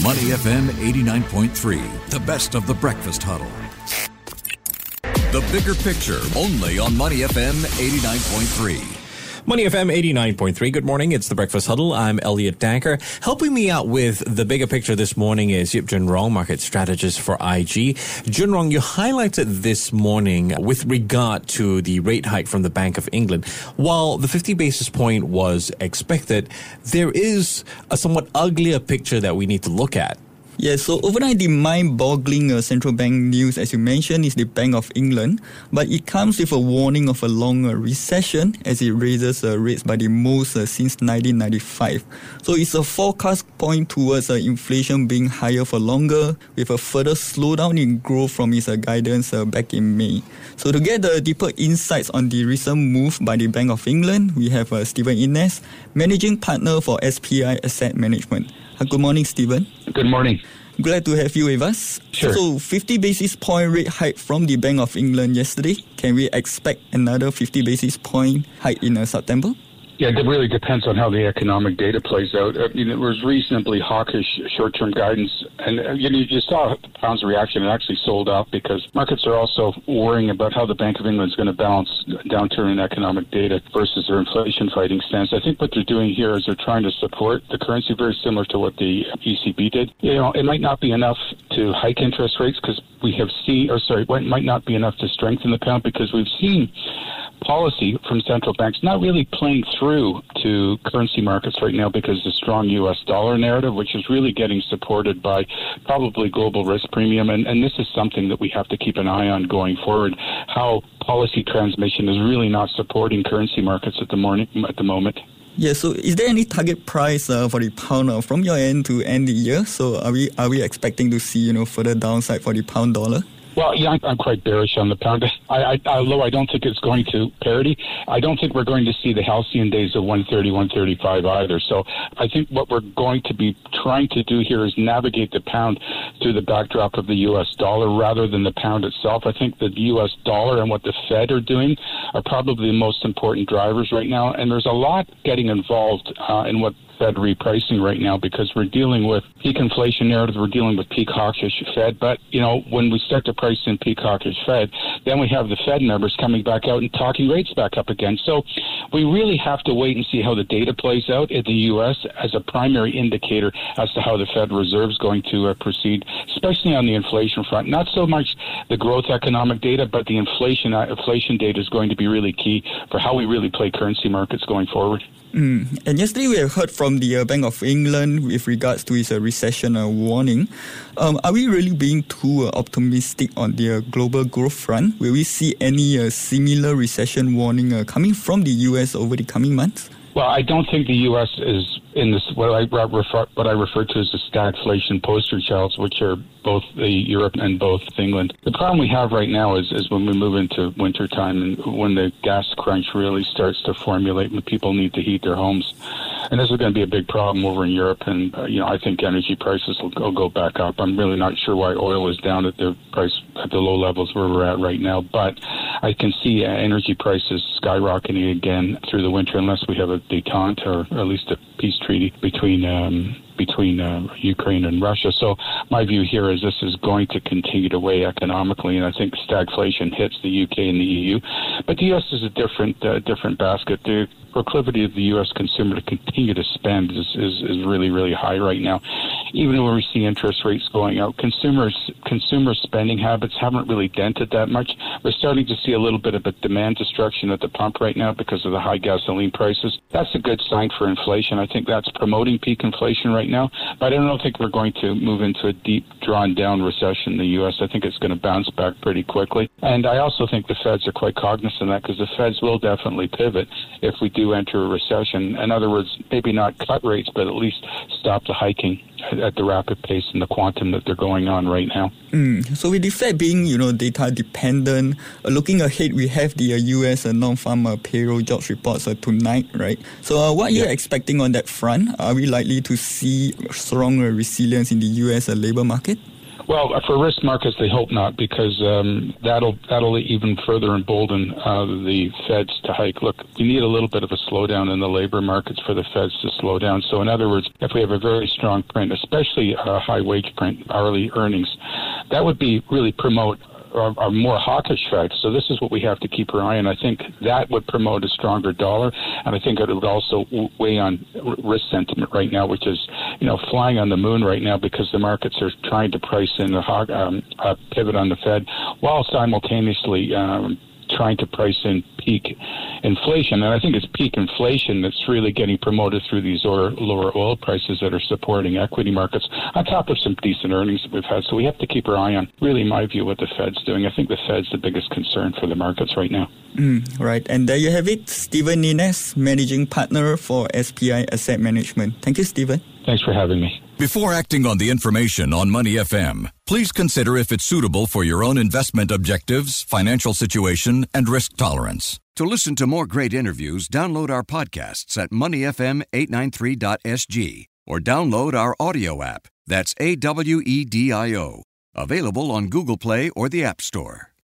Money FM 89.3, the best of the breakfast huddle. The bigger picture, only on Money FM 89.3. Money FM 89.3. Good morning. It's the Breakfast Huddle. I'm Elliot Danker. Helping me out with the bigger picture this morning is Yip Jun Rong, market strategist for IG. Jun Rong, you highlighted this morning with regard to the rate hike from the Bank of England. While the 50 basis point was expected, there is a somewhat uglier picture that we need to look at. Yeah, so overnight the mind-boggling central bank news, as you mentioned, is the Bank of England. But it comes with a warning of a long recession as it raises rates by the most since 1995. So it's a forecast point towards inflation being higher for longer, with a further slowdown in growth from its guidance back in May. So to get the deeper insights on the recent move by the Bank of England, we have Stephen Innes, Managing Partner for SPI Asset Management. Good morning, Stephen. Good morning. Glad to have you with us. Sure. So 50 basis point rate hike from the Bank of England yesterday. Can we expect another 50 basis point hike in September? Yeah, it really depends on how the economic data plays out. It was reasonably hawkish short-term guidance, and you saw the pound's reaction. It actually sold off because markets are also worrying about how the Bank of England is going to balance downturn in economic data versus their inflation-fighting stance. I think what they're doing here is they're trying to support the currency, very similar to what the ECB did. It might not be enough to hike interest rates because it might not be enough to strengthen the pound because we've seen policy from central banks not really playing through to currency markets right now because the strong U.S. dollar narrative, which is really getting supported by probably global risk premium. And this is something that we have to keep an eye on going forward, how policy transmission is really not supporting currency markets at the moment. Yeah, so is there any target price for the pound from your end to end the year? So are we expecting to see further downside for the pound dollar? Well, yeah, I'm quite bearish on the pound. Although I don't think it's going to parity, I don't think we're going to see the halcyon days of 130, 135 either. So I think what we're going to be trying to do here is navigate the pound through the backdrop of the U.S. dollar rather than the pound itself. I think the U.S. dollar and what the Fed are doing are probably the most important drivers right now. And there's a lot getting involved in what Fed repricing right now because we're dealing with peak inflation narrative, we're dealing with peak hawkish Fed. But, when we start to price in peak hawkish Fed, then we have the Fed members coming back out and talking rates back up again. So we really have to wait and see how the data plays out in the U.S. as a primary indicator as to how the Fed Reserve is going to proceed, especially on the inflation front. Not so much the growth economic data, but the inflation data is going to be really key for how we really play currency markets going forward. And yesterday we have heard from the Bank of England with regards to its recession warning. Are we really being too optimistic on the global growth front? Will we see any similar recession warning coming from the US over the coming months? Well, I don't think the U.S. is in this what I refer to as the stagflation poster childs, which are both Europe and both England. The problem we have right now is when we move into wintertime and when the gas crunch really starts to formulate and people need to heat their homes. And this is going to be a big problem over in Europe. And, I think energy prices will go back up. I'm really not sure why oil is down at the low levels where we're at right now. But I can see energy prices skyrocketing again through the winter unless we have a détente or at least a peace treaty between Ukraine and Russia. So my view here is this is going to continue to weigh economically, and I think stagflation hits the UK and the EU. But the US is a different basket. The proclivity of the U.S. consumer to continue to spend is really, really high right now. Even when we see interest rates going out, consumer spending habits haven't really dented that much. We're starting to see a little bit of a demand destruction at the pump right now because of the high gasoline prices. That's a good sign for inflation. I think that's promoting peak inflation right now. But I don't think we're going to move into a deep, drawn-down recession in the U.S. I think it's going to bounce back pretty quickly. And I also think the Feds are quite cognizant of that because the Feds will definitely pivot if we do enter a recession. In other words, maybe not cut rates, but at least stop the hiking at the rapid pace and the quantum that they're going on right now. So with the Fed being, data dependent, looking ahead, we have the U.S. non-farm payroll jobs reports tonight, right? So what are you expecting on that front? Are we likely to see stronger resilience in the U.S. labor market? Well, for risk markets, they hope not, because that'll even further embolden the Feds to hike. Look, we need a little bit of a slowdown in the labor markets for the Feds to slow down. So in other words, if we have a very strong print, especially a high wage print, hourly earnings, that would be really promote a more hawkish Fed. So this is what we have to keep our eye on. I think that would promote a stronger dollar, and I think it would also weigh on risk sentiment right now, which is, flying on the moon right now, because the markets are trying to price in a pivot on the Fed while simultaneously trying to price in peak inflation. And I think it's peak inflation that's really getting promoted through these lower oil prices that are supporting equity markets, on top of some decent earnings that we've had. So we have to keep our eye on, really, in my view, what the Fed's doing. I think the Fed's the biggest concern for the markets right now. Right. And there you have it. Stephen Nines, Managing Partner for SPI Asset Management. Thank you, Stephen. Thanks for having me. Before acting on the information on Money FM, please consider if it's suitable for your own investment objectives, financial situation, and risk tolerance. To listen to more great interviews, download our podcasts at moneyfm893.sg or download our audio app. That's AWEDIO. Available on Google Play or the App Store.